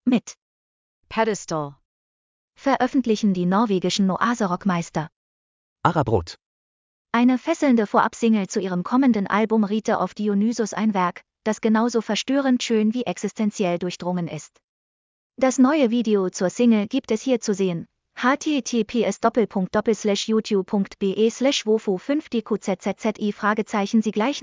mit Pedestal. veröffentlichen die norwegischen Noise-Rockmeister. Arabrot. Eine fesselnde Vorabsingle zu ihrem kommenden Album Rite of Dionysus, ein Werk, das genauso verstörend schön wie existenziell durchdrungen ist. Das neue Video zur Single gibt es hier zu sehen. https://youtube.be/wofo5dqzzi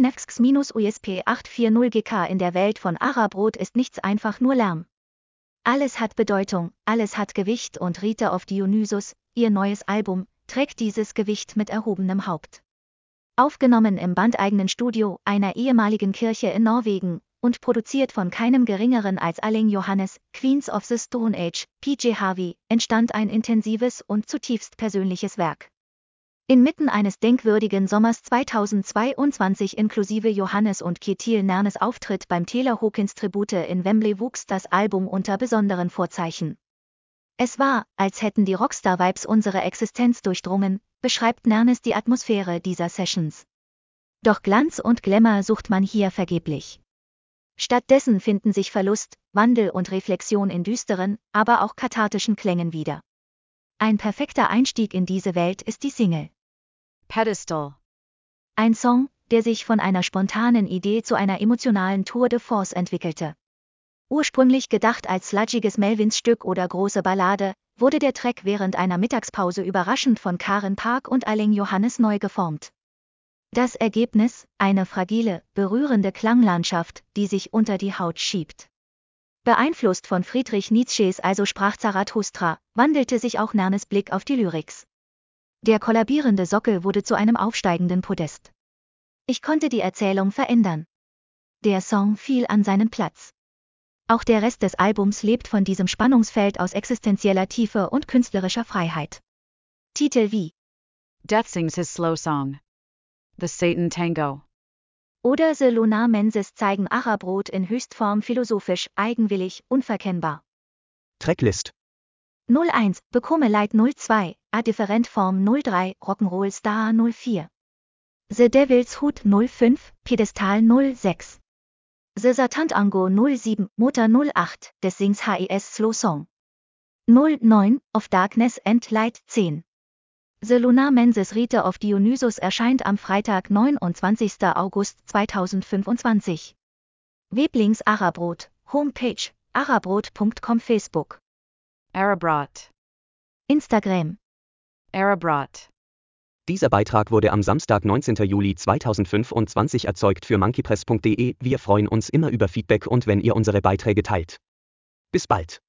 /sie /840gk. In der Welt von Arabrot ist nichts einfach nur Lärm. Alles hat Bedeutung, alles hat Gewicht und Rite of Dionysus, ihr neues Album, trägt dieses Gewicht mit erhobenem Haupt. Aufgenommen im bandeigenen Studio einer ehemaligen Kirche in Norwegen und produziert von keinem geringeren als Erling Johannes, Queens of the Stone Age, PJ Harvey, entstand ein intensives und zutiefst persönliches Werk. Inmitten eines denkwürdigen Sommers 2022 inklusive Johannes und Ketil Nernes Auftritt beim Taylor Hawkins Tribute in Wembley wuchs das Album unter besonderen Vorzeichen. Es war, als hätten die Rockstar-Vibes unsere Existenz durchdrungen, beschreibt Nernes die Atmosphäre dieser Sessions. Doch Glanz und Glamour sucht man hier vergeblich. Stattdessen finden sich Verlust, Wandel und Reflexion in düsteren, aber auch kathartischen Klängen wieder. Ein perfekter Einstieg in diese Welt ist die Single Pedestal. Ein Song, der sich von einer spontanen Idee zu einer emotionalen Tour de Force entwickelte. Ursprünglich gedacht als sludgiges Melvins-Stück oder große Ballade, wurde der Track während einer Mittagspause überraschend von Karen Park und Erling Johannes neu geformt. Das Ergebnis, eine fragile, berührende Klanglandschaft, die sich unter die Haut schiebt. Beeinflusst von Friedrich Nietzsches Also sprach Zarathustra, wandelte sich auch Nernes Blick auf die Lyrics. Der kollabierende Sockel wurde zu einem aufsteigenden Podest. Ich konnte die Erzählung verändern. Der Song fiel an seinen Platz. Auch der Rest des Albums lebt von diesem Spannungsfeld aus existenzieller Tiefe und künstlerischer Freiheit. Titel wie Death sings his slow song. The Satan Tango. oder The Lunar Menses zeigen Arabrot in Höchstform philosophisch, eigenwillig, unverkennbar. Tracklist. 01, Bekomme Leid 02, A Different Form 03, Rock'n'Roll Star 04. The Devil's Hood 05, Pedestal 06. The Satantango 07, Motor 08, des Sings HES Slow Song. 09, Of Darkness and Light 10. The Lunar Menses Rite of Dionysus erscheint am Freitag, 29. August 2025. Weblinks Arabrot, Homepage, arabrot.com, Facebook, Arabrot. Instagram. Arabrot. Dieser Beitrag wurde am Samstag, 19. Juli 2025 erzeugt für monkeypress.de. Wir freuen uns immer über Feedback und wenn ihr unsere Beiträge teilt. Bis bald.